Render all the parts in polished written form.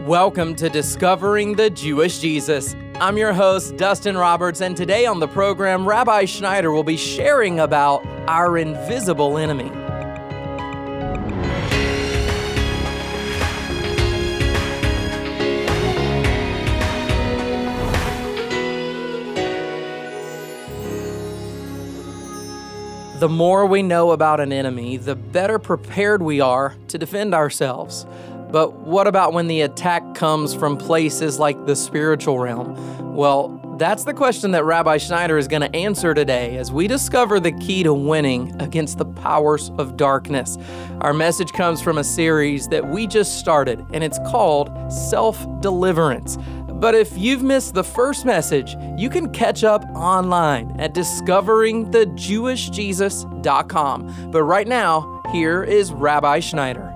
Welcome to Discovering the Jewish Jesus. I'm your host, Dustin Roberts, and today on the program, Rabbi Schneider will be sharing about our invisible enemy. The more we know about an enemy, the better prepared we are to defend ourselves. But what about when the attack comes from places like the spiritual realm? Well, that's the question that Rabbi Schneider is going to answer today as we discover the key to winning against the powers of darkness. Our message comes from a series that we just started, and it's called Self-Deliverance. But if you've missed the first message, you can catch up online at discoveringthejewishjesus.com. But right now, here is Rabbi Schneider.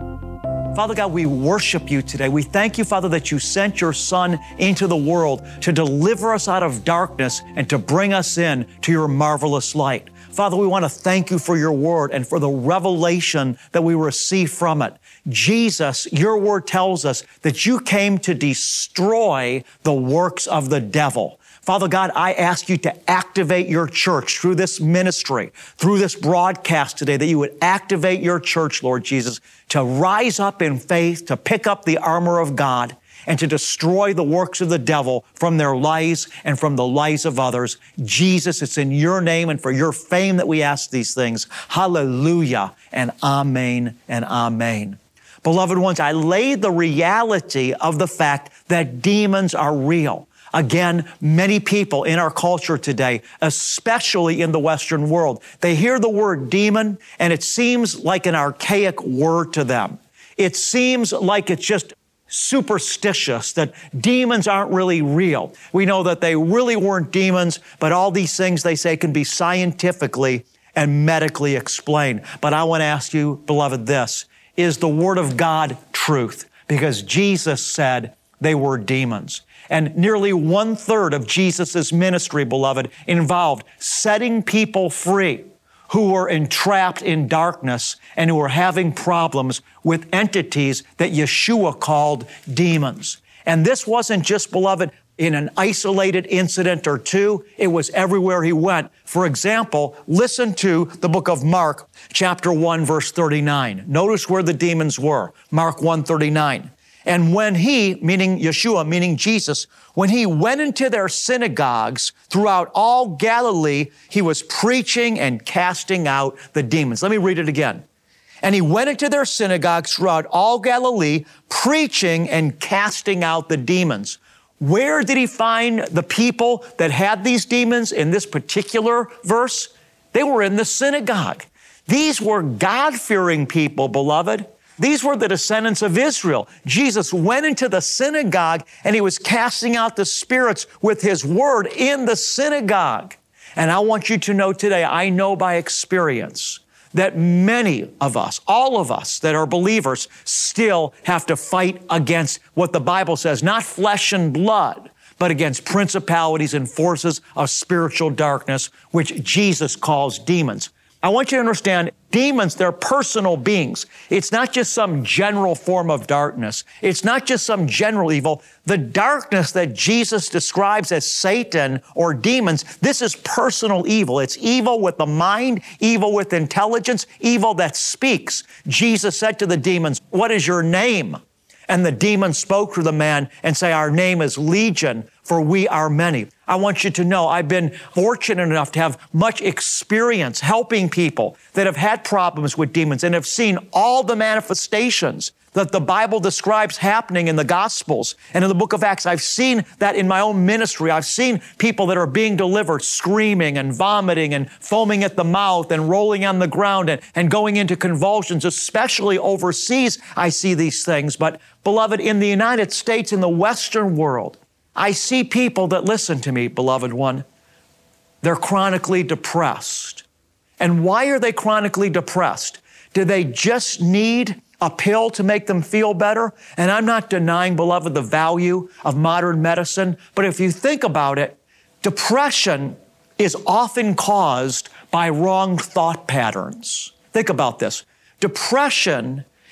Father God, we worship you today. We thank you, Father, that you sent your Son into the world to deliver us out of darkness and to bring us in to your marvelous light. Father, we want to thank you for your word and for the revelation that we receive from it. Jesus, your word tells us that you came to destroy the works of the devil. Father God, I ask you to activate your church through this ministry, through this broadcast today, that you would activate your church, Lord Jesus, to rise up in faith, to pick up the armor of God, and to destroy the works of the devil from their lies and from the lies of others. Jesus, it's in your name and for your fame that we ask these things. Hallelujah and amen and amen. Beloved ones, I lay the reality of the fact that demons are real. Again, many people in our culture today, especially in the Western world, they hear the word demon and it seems like an archaic word to them. It seems like it's just superstitious, that demons aren't really real. We know that they really weren't demons, but all these things they say can be scientifically and medically explained. But I want to ask you, beloved, this: is the Word of God truth? Because Jesus said they were demons. And nearly 1/3 of Jesus' ministry, beloved, involved setting people free who were entrapped in darkness and who were having problems with entities that Yeshua called demons. And this wasn't just, beloved, in an isolated incident or two. It was everywhere he went. For example, listen to the book of Mark, chapter 1, verse 39. Notice where the demons were. Mark 1:39. And when he, meaning Yeshua, meaning Jesus, when he went into their synagogues throughout all Galilee, he was preaching and casting out the demons. Let me read it again. And he went into their synagogues throughout all Galilee, preaching and casting out the demons. Where did he find the people that had these demons in this particular verse? They were in the synagogue. These were God-fearing people, beloved. These were the descendants of Israel. Jesus went into the synagogue and he was casting out the spirits with his word in the synagogue. And I want you to know today, I know by experience that many of us, all of us that are believers, still have to fight against what the Bible says, not flesh and blood, but against principalities and forces of spiritual darkness, which Jesus calls demons. I want you to understand, demons, they're personal beings. It's not just some general form of darkness. It's not just some general evil. The darkness that Jesus describes as Satan or demons, this is personal evil. It's evil with the mind, evil with intelligence, evil that speaks. Jesus said to the demons, "What is your name?" And the demon spoke to the man and say, "Our name is Legion, for we are many." I want you to know I've been fortunate enough to have much experience helping people that have had problems with demons and have seen all the manifestations that the Bible describes happening in the Gospels and in the book of Acts. I've seen that in my own ministry. I've seen people that are being delivered screaming and vomiting and foaming at the mouth and rolling on the ground and going into convulsions, especially overseas. I see these things. But beloved, in the United States, in the Western world, I see people that, listen to me, beloved one, they're chronically depressed. And why are they chronically depressed? Do they just need a pill to make them feel better? And I'm not denying, beloved, the value of modern medicine, but if you think about it, depression is often caused by wrong thought patterns. Think about this. Depression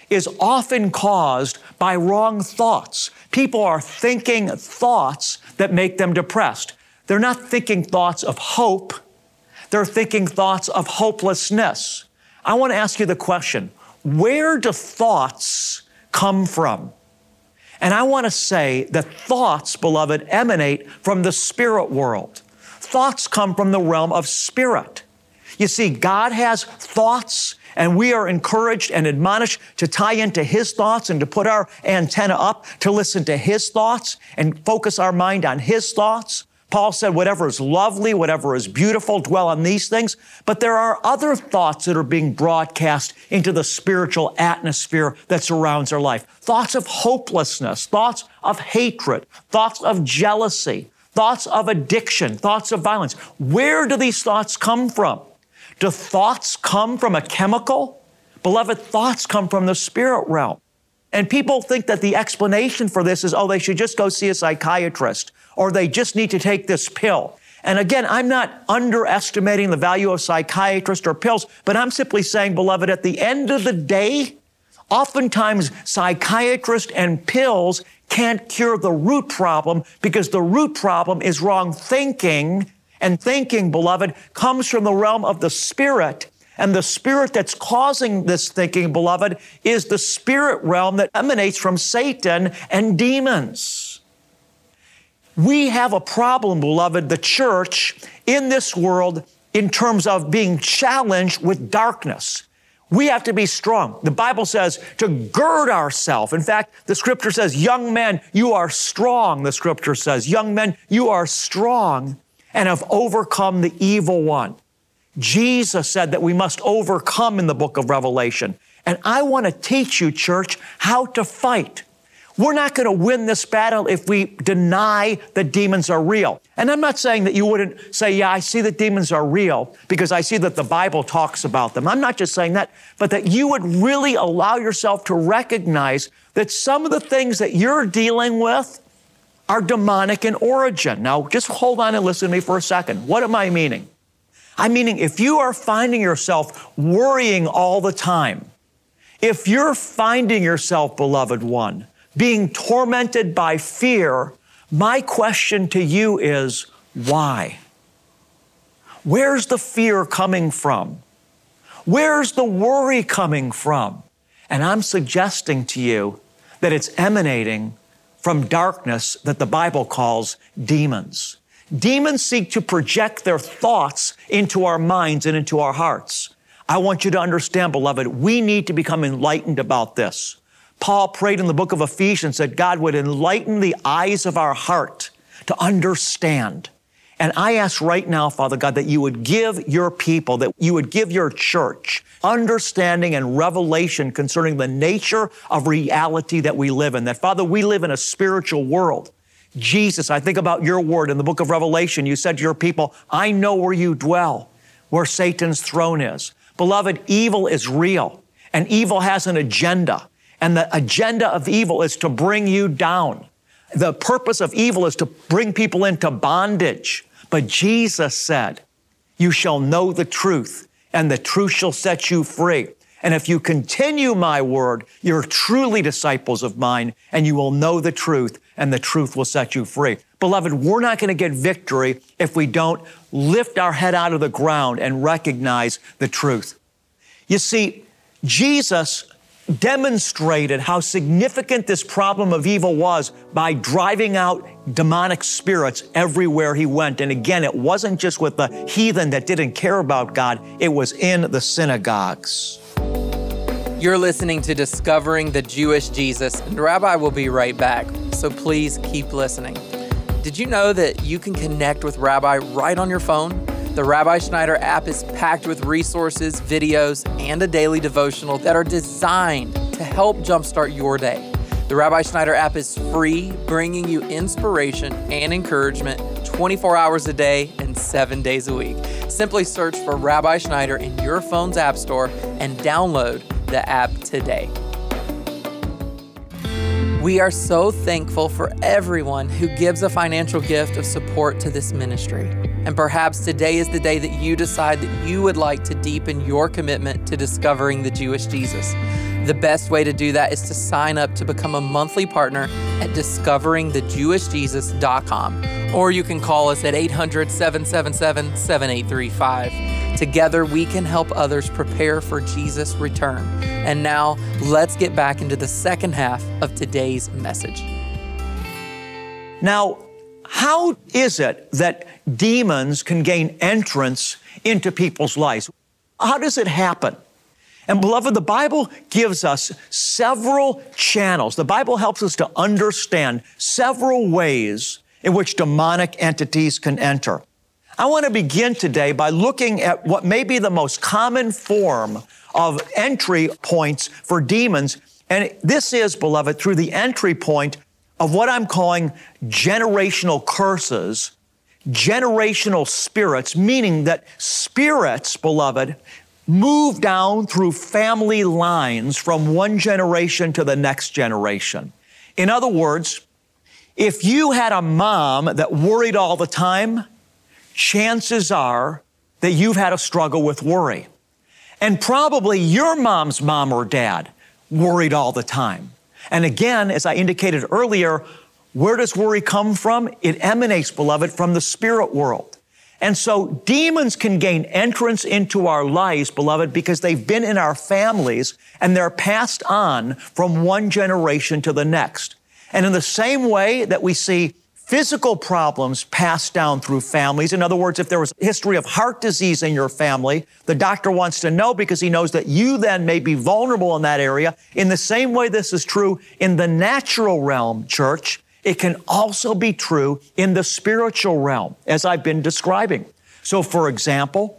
is often caused by wrong thoughts. People are thinking thoughts that make them depressed. They're not thinking thoughts of hope. They're thinking thoughts of hopelessness. I want to ask you the question, where do thoughts come from? And I want to say that thoughts, beloved, emanate from the spirit world. Thoughts come from the realm of spirit. You see, God has thoughts, and we are encouraged and admonished to tie into His thoughts and to put our antenna up to listen to His thoughts and focus our mind on His thoughts. Paul said, whatever is lovely, whatever is beautiful, dwell on these things. But there are other thoughts that are being broadcast into the spiritual atmosphere that surrounds our life. Thoughts of hopelessness, thoughts of hatred, thoughts of jealousy, thoughts of addiction, thoughts of violence. Where do these thoughts come from? Do thoughts come from a chemical? Beloved, thoughts come from the spirit realm. And people think that the explanation for this is, oh, they should just go see a psychiatrist, or they just need to take this pill. And again, I'm not underestimating the value of psychiatrists or pills, but I'm simply saying, beloved, at the end of the day, oftentimes psychiatrists and pills can't cure the root problem because the root problem is wrong thinking. And thinking, beloved, comes from the realm of the spirit. And the spirit that's causing this thinking, beloved, is the spirit realm that emanates from Satan and demons. We have a problem, beloved, the church in this world in terms of being challenged with darkness. We have to be strong. The Bible says to gird ourselves. In fact, the scripture says, young men, you are strong. The scripture says, young men, you are strong and have overcome the evil one. Jesus said that we must overcome in the book of Revelation. And I want to teach you, church, how to fight. We're not going to win this battle if we deny that demons are real. And I'm not saying that you wouldn't say, yeah, I see that demons are real because I see that the Bible talks about them. I'm not just saying that, but that you would really allow yourself to recognize that some of the things that you're dealing with are demonic in origin. Now, just hold on and listen to me for a second. What am I meaning? I'm meaning if you are finding yourself worrying all the time, if you're finding yourself, beloved one, being tormented by fear, my question to you is, why? Where's the fear coming from? Where's the worry coming from? And I'm suggesting to you that it's emanating from darkness that the Bible calls demons. Demons seek to project their thoughts into our minds and into our hearts. I want you to understand, beloved, we need to become enlightened about this. Paul prayed in the book of Ephesians that God would enlighten the eyes of our heart to understand. And I ask right now, Father God, that you would give your people, that you would give your church understanding and revelation concerning the nature of reality that we live in. That, Father, we live in a spiritual world. Jesus, I think about your word in the book of Revelation. You said to your people, I know where you dwell, where Satan's throne is. Beloved, evil is real, and evil has an agenda. And the agenda of evil is to bring you down. The purpose of evil is to bring people into bondage. But Jesus said, you shall know the truth, and the truth shall set you free. And if you continue my word, you're truly disciples of mine, and you will know the truth, and the truth will set you free. Beloved, we're not going to get victory if we don't lift our head out of the ground and recognize the truth. You see, Jesus demonstrated how significant this problem of evil was by driving out demonic spirits everywhere he went. And again, it wasn't just with the heathen that didn't care about God, it was in the synagogues. You're listening to Discovering the Jewish Jesus, and Rabbi will be right back, so please keep listening. Did you know that you can connect with Rabbi right on your phone? The Rabbi Schneider app is packed with resources, videos, and a daily devotional that are designed to help jumpstart your day. The Rabbi Schneider app is free, bringing you inspiration and encouragement 24 hours a day and 7 days a week. Simply search for Rabbi Schneider in your phone's app store and download the app today. We are so thankful for everyone who gives a financial gift of support to this ministry. And perhaps today is the day that you decide that you would like to deepen your commitment to discovering the Jewish Jesus. The best way to do that is to sign up to become a monthly partner at discoveringthejewishjesus.com, or you can call us at 800-777-7835. Together, we can help others prepare for Jesus' return. And now, let's get back into the second half of today's message. Now, how is it that demons can gain entrance into people's lives? How does it happen? And beloved, the Bible gives us several channels. The Bible helps us to understand several ways in which demonic entities can enter. I want to begin today by looking at what may be the most common form of entry points for demons. And this is, beloved, through the entry point of what I'm calling generational curses, generational spirits, meaning that spirits, beloved, move down through family lines from one generation to the next generation. In other words, if you had a mom that worried all the time, chances are that you've had a struggle with worry. And probably your mom's mom or dad worried all the time. And again, as I indicated earlier, where does worry come from? It emanates, beloved, from the spirit world. And so demons can gain entrance into our lives, beloved, because they've been in our families and they're passed on from one generation to the next. And in the same way that we see physical problems passed down through families, in other words, if there was a history of heart disease in your family, the doctor wants to know because he knows that you then may be vulnerable in that area. In the same way this is true in the natural realm, church, it can also be true in the spiritual realm, as I've been describing. So, for example,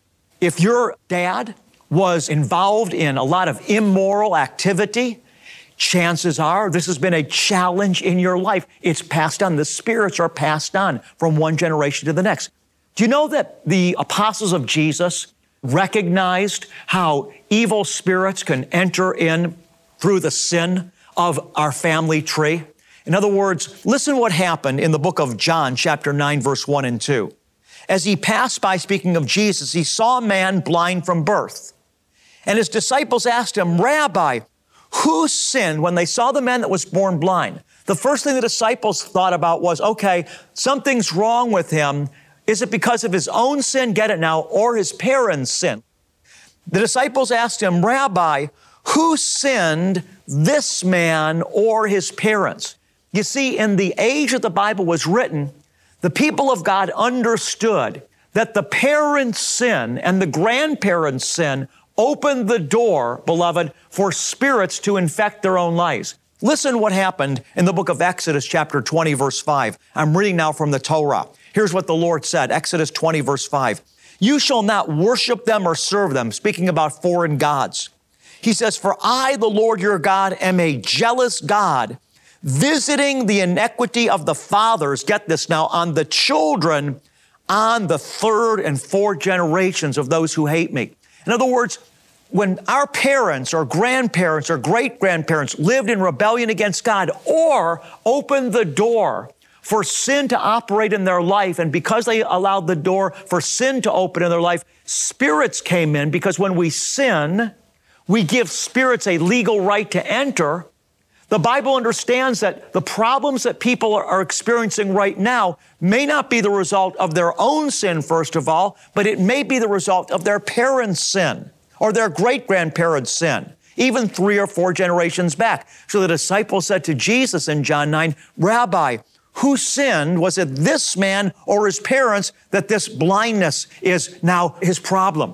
if your dad was involved in a lot of immoral activity, chances are this has been a challenge in your life. It's passed on. The spirits are passed on from one generation to the next. Do you know that the apostles of Jesus recognized how evil spirits can enter in through the sin of our family tree? In other words, listen what happened in the book of John, chapter 9, verse 1 and 2. As he passed by, speaking of Jesus, he saw a man blind from birth. And his disciples asked him, Rabbi, who sinned when they saw the man that was born blind? The first thing the disciples thought about was, okay, something's wrong with him. Is it because of his own sin, get it now, or his parents' sin? The disciples asked him, Rabbi, who sinned, this man or his parents? You see, in the age that the Bible was written, the people of God understood that the parents' sin and the grandparents' sin opened the door, beloved, for spirits to infect their own lives. Listen what happened in the book of Exodus, chapter 20, verse 5. I'm reading now from the Torah. Here's what the Lord said, Exodus 20, verse 5. You shall not worship them or serve them, speaking about foreign gods. He says, for I, the Lord your God, am a jealous God, visiting the iniquity of the fathers, get this now, on the children, on the third and fourth generations of those who hate me. In other words, when our parents or grandparents or great-grandparents lived in rebellion against God or opened the door for sin to operate in their life, and because they allowed the door for sin to open in their life, spirits came in, because when we sin, we give spirits a legal right to enter. The Bible understands that the problems that people are experiencing right now may not be the result of their own sin, first of all, but it may be the result of their parents' sin or their great-grandparents' sin, even 3 or 4 generations back. So the disciples said to Jesus in John 9, Rabbi, who sinned? Was it this man or his parents that this blindness is now his problem?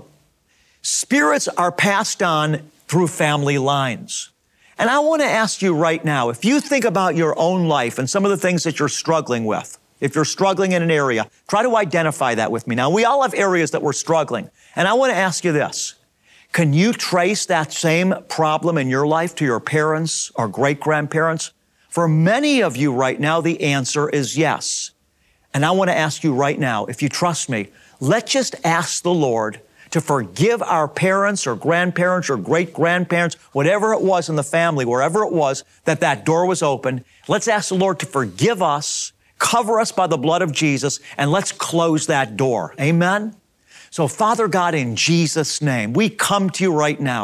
Spirits are passed on through family lines. And I want to ask you right now, if you think about your own life and some of the things that you're struggling with, if you're struggling in an area, try to identify that with me. Now, we all have areas that we're struggling. And I want to ask you this. Can you trace that same problem in your life to your parents or great-grandparents? For many of you right now, the answer is yes. And I want to ask you right now, if you trust me, let's just ask the Lord to forgive our parents or grandparents or great-grandparents, whatever it was in the family, wherever it was, that door was open. Let's ask the Lord to forgive us, cover us by the blood of Jesus, and let's close that door. Amen? So, Father God, in Jesus' name, we come to you right now,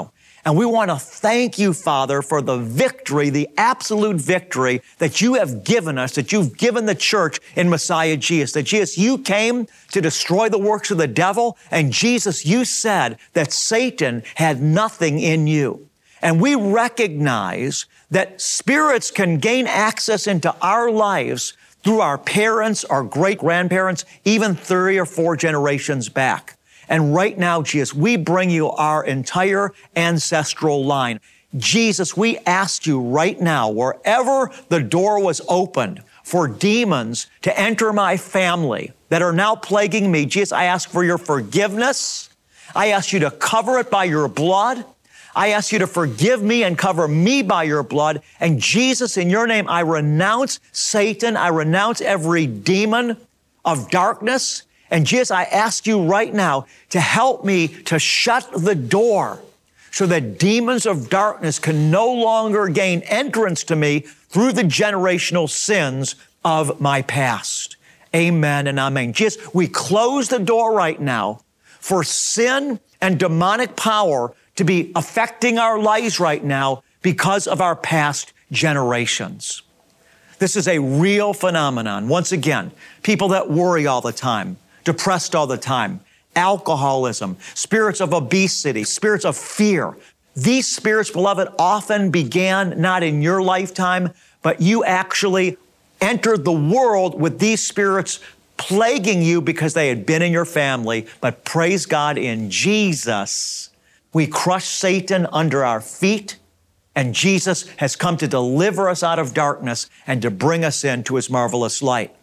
And we want to thank you, Father, for the victory, the absolute victory that you have given us, that you've given the church in Messiah Jesus. That Jesus, you came to destroy the works of the devil, and Jesus, you said that Satan had nothing in you. And we recognize that spirits can gain access into our lives through our parents, our great-grandparents, even 3 or 4 generations back. And right now, Jesus, we bring you our entire ancestral line. Jesus, we ask you right now, wherever the door was opened for demons to enter my family that are now plaguing me, Jesus, I ask for your forgiveness. I ask you to cover it by your blood. I ask you to forgive me and cover me by your blood. And Jesus, in your name, I renounce Satan. I renounce every demon of darkness. And Jesus, I ask you right now to help me to shut the door so that demons of darkness can no longer gain entrance to me through the generational sins of my past. Amen and amen. Jesus, we close the door right now for sin and demonic power to be affecting our lives right now because of our past generations. This is a real phenomenon. Once again, people that worry all the time, depressed all the time, alcoholism, spirits of obesity, spirits of fear. These spirits, beloved, often began not in your lifetime, but you actually entered the world with these spirits plaguing you because they had been in your family. But praise God, in Jesus, we crush Satan under our feet, and Jesus has come to deliver us out of darkness and to bring us into his marvelous light.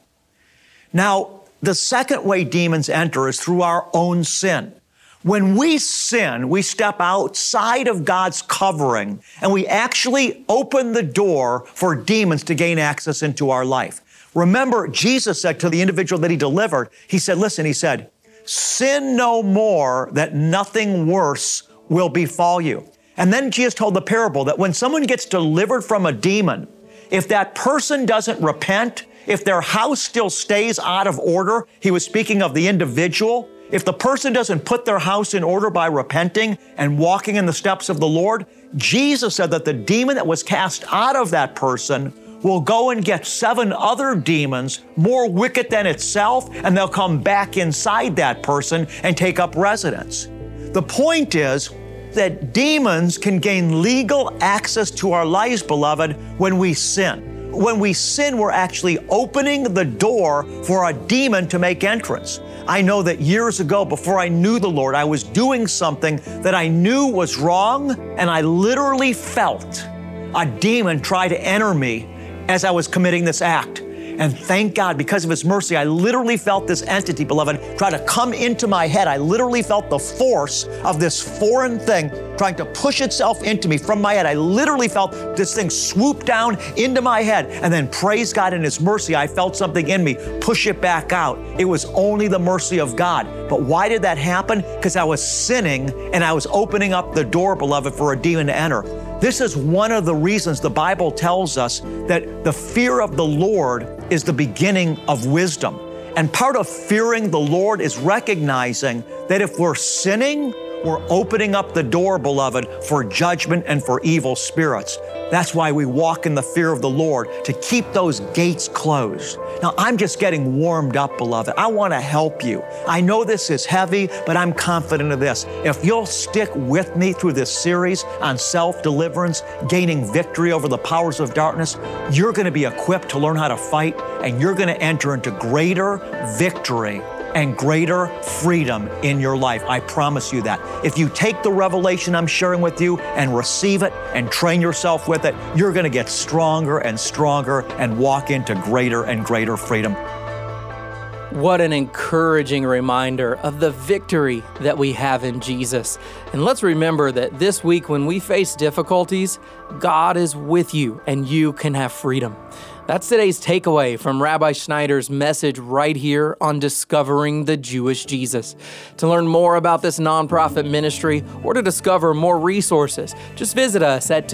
Now, the second way demons enter is through our own sin. When we sin, we step outside of God's covering, and we actually open the door for demons to gain access into our life. Remember, Jesus said to the individual that he delivered, he said, listen, he said, sin no more that nothing worse will befall you. And then Jesus told the parable that when someone gets delivered from a demon, if that person doesn't repent, if their house still stays out of order, he was speaking of the individual, if the person doesn't put their house in order by repenting and walking in the steps of the Lord, Jesus said that the demon that was cast out of that person will go and get 7 other demons more wicked than itself, and they'll come back inside that person and take up residence. The point is that demons can gain legal access to our lives, beloved, when we sin. When we sin, we're actually opening the door for a demon to make entrance. I know that years ago, before I knew the Lord, I was doing something that I knew was wrong, and I literally felt a demon try to enter me as I was committing this act. And thank God, because of his mercy, I literally felt this entity, beloved, try to come into my head. I literally felt the force of this foreign thing trying to push itself into me from my head. I literally felt this thing swoop down into my head. And then praise God in his mercy, I felt something in me push it back out. It was only the mercy of God. But why did that happen? Because I was sinning and I was opening up the door, beloved, for a demon to enter. This is one of the reasons the Bible tells us that the fear of the Lord is the beginning of wisdom. And part of fearing the Lord is recognizing that if we're sinning, we're opening up the door, beloved, for judgment and for evil spirits. That's why we walk in the fear of the Lord, to keep those gates closed. Now, I'm just getting warmed up, beloved. I want to help you. I know this is heavy, but I'm confident of this. If you'll stick with me through this series on self-deliverance, gaining victory over the powers of darkness, you're going to be equipped to learn how to fight, and you're going to enter into greater victory and greater freedom in your life. I promise you that. If you take the revelation I'm sharing with you and receive it and train yourself with it, you're going to get stronger and stronger and walk into greater and greater freedom. What an encouraging reminder of the victory that we have in Jesus. And let's remember that this week when we face difficulties, God is with you and you can have freedom. That's today's takeaway from Rabbi Schneider's message right here on Discovering the Jewish Jesus. To learn more about this nonprofit ministry or to discover more resources, just visit us at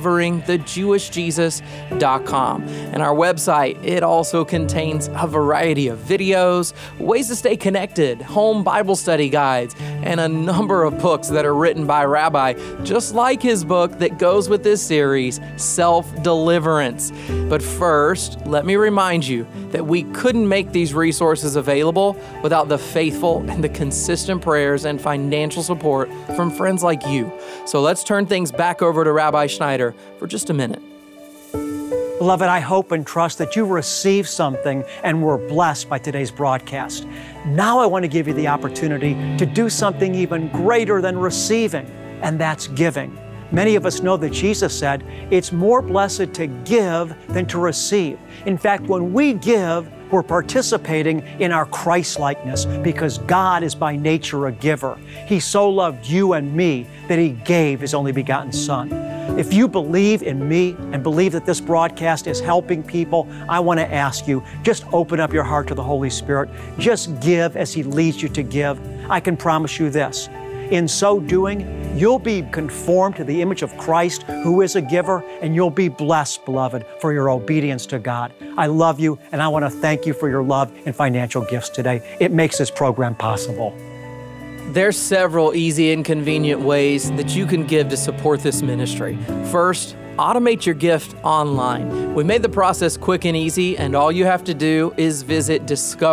discoveringthejewishjesus.com. And our website, it also contains a variety of videos, ways to stay connected, home Bible study guides, and a number of books that are written by Rabbi, just like his book that goes with this series, Self-Deliverance. But first, let me remind you that we couldn't make these resources available without the faithful and the consistent prayers and financial support from friends like you. So let's turn things back over to Rabbi Schneider for just a minute. Beloved, I hope and trust that you received something and were blessed by today's broadcast. Now I want to give you the opportunity to do something even greater than receiving, and that's giving. Many of us know that Jesus said, it's more blessed to give than to receive. In fact, when we give, we're participating in our Christ-likeness because God is by nature a giver. He so loved you and me that He gave His only begotten Son. If you believe in me and believe that this broadcast is helping people, I want to ask you, just open up your heart to the Holy Spirit. Just give as He leads you to give. I can promise you this. In so doing, you'll be conformed to the image of Christ, who is a giver, and you'll be blessed, beloved, for your obedience to God. I love you, and I want to thank you for your love and financial gifts today. It makes this program possible. There's several easy and convenient ways that you can give to support this ministry. First, automate your gift online. We made the process quick and easy, and all you have to do is visit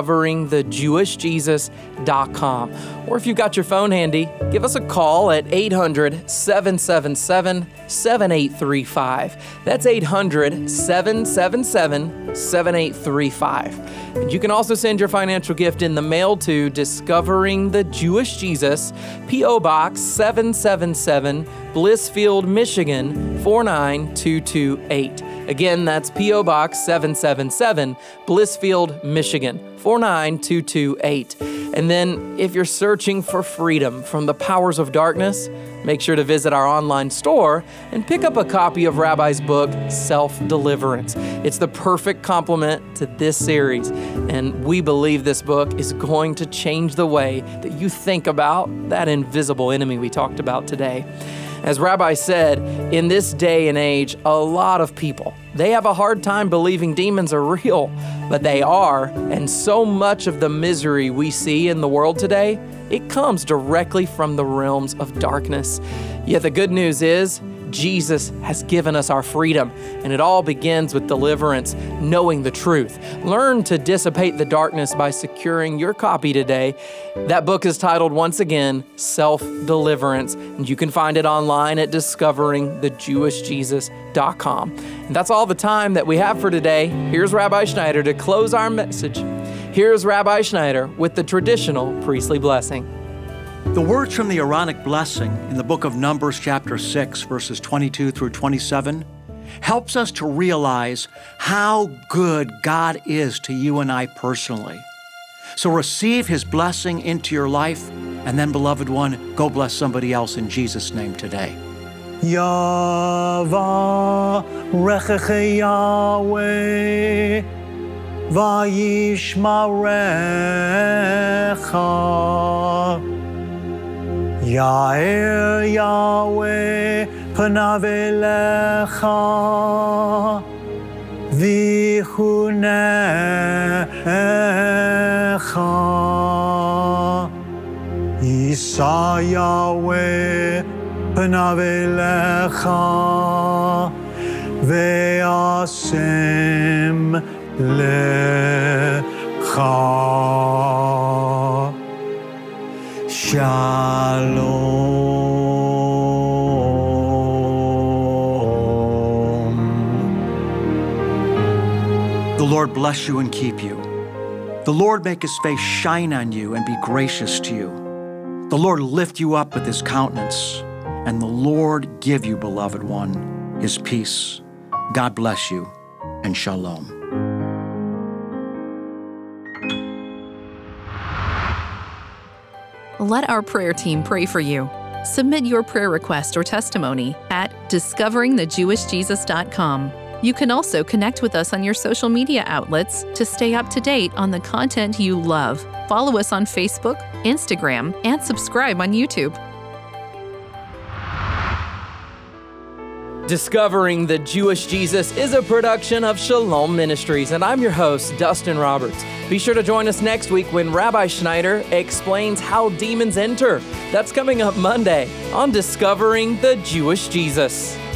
discoveringthejewishjesus.com. Or if you've got your phone handy, give us a call at 800-777-7835. That's 800-777-7835. And you can also send your financial gift in the mail to Discovering the Jewish Jesus, P.O. Box 777, Blissfield, Michigan 49228. Again, that's P.O. Box 777, Blissfield, Michigan 49228. And then if you're searching for freedom from the powers of darkness, make sure to visit our online store and pick up a copy of Rabbi's book, Self-Deliverance. It's the perfect complement to this series, and we believe this book is going to change the way that you think about that invisible enemy we talked about today. As Rabbi said, in this day and age, a lot of people, they have a hard time believing demons are real, but they are, and so much of the misery we see in the world today, it comes directly from the realms of darkness. Yet the good news is, Jesus has given us our freedom, and it all begins with deliverance, knowing the truth. Learn to dissipate the darkness by securing your copy today. That book is titled, once again, Self-Deliverance, and you can find it online at discoveringthejewishjesus.com. And that's all the time that we have for today. Here's Rabbi Schneider to close our message. Here's Rabbi Schneider with the traditional priestly blessing. The words from the Aaronic blessing in the book of Numbers chapter 6, verses 22 through 27, helps us to realize how good God is to you and I personally. So receive His blessing into your life, and then, beloved one, go bless somebody else in Jesus' name today. Yavarechecha Yahweh vayishmarecha. Ya'er Yahweh panav elecha v'chunecha. Yisa Yahweh panav elecha ve'asem lecha. Shalom. The Lord bless you and keep you. The Lord make His face shine on you and be gracious to you. The Lord lift you up with His countenance, and the Lord give you, beloved one, His peace. God bless you, and shalom. Let our prayer team pray for you. Submit your prayer request or testimony at discoveringthejewishjesus.com. You can also connect with us on your social media outlets to stay up to date on the content you love. Follow us on Facebook, Instagram, and subscribe on YouTube. Discovering the Jewish Jesus is a production of Shalom Ministries, and I'm your host, Dustin Roberts. Be sure to join us next week when Rabbi Schneider explains how demons enter. That's coming up Monday on Discovering the Jewish Jesus.